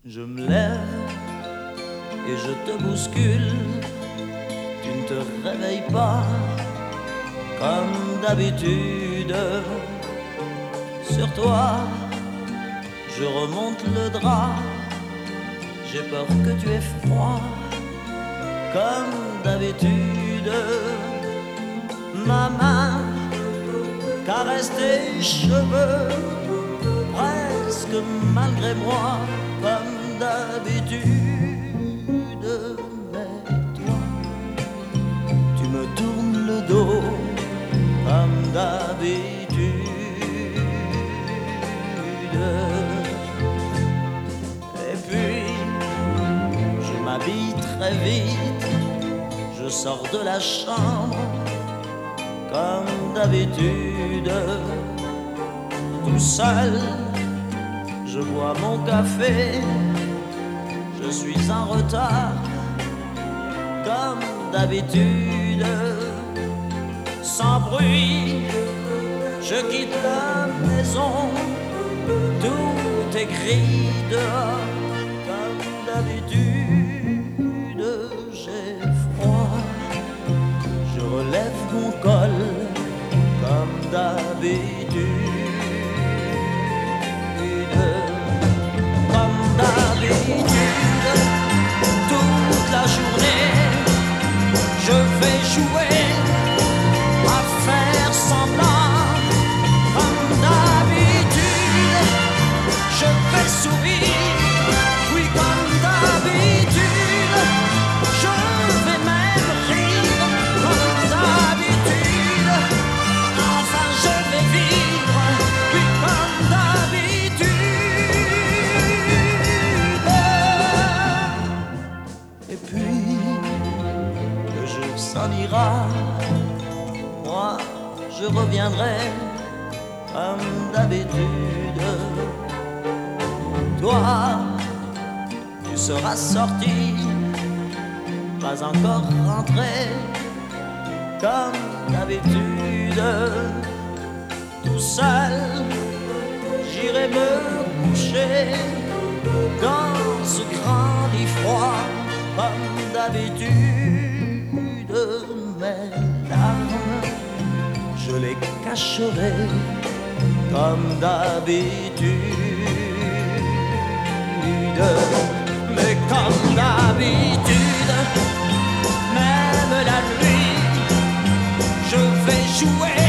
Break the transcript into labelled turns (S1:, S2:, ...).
S1: Je me lève et je te bouscule. Tu ne te réveilles pas comme d'habitude. Sur toi, je remonte le drap. J'ai peur que tu aies froid comme d'habitude. Ma main caresse tes cheveux presque malgré moi comme d'habitude. Mais toi, tu me tournes le dos comme d'habitude. Et puis, je m'habille très vite, je sors de la chambre comme d'habitude. Tout seul, je bois mon café, je suis en retard comme d'habitude. Sans bruit, je quitte la maison, tout est gris dehors comme d'habitude. J'ai froid, je relève mon col comme d'habitude. Comme d'habitude, toute la journée, je vais jouer à faire semblant. Comme d'habitude, je vais sourire. Oui, comme d'habitude, je vais même rire. Comme d'habitude, enfin je vais vivre. Oui, comme d'habitude. Et puis, le jour s'en ira, moi je reviendrai comme d'habitude. Toi, tu seras sorti, pas encore rentré comme d'habitude. Tout seul, j'irai me coucher dans ce grand lit froid comme d'habitude. Mes larmes, je les cacherai comme d'habitude. Mais comme d'habitude, même la nuit, je vais jouer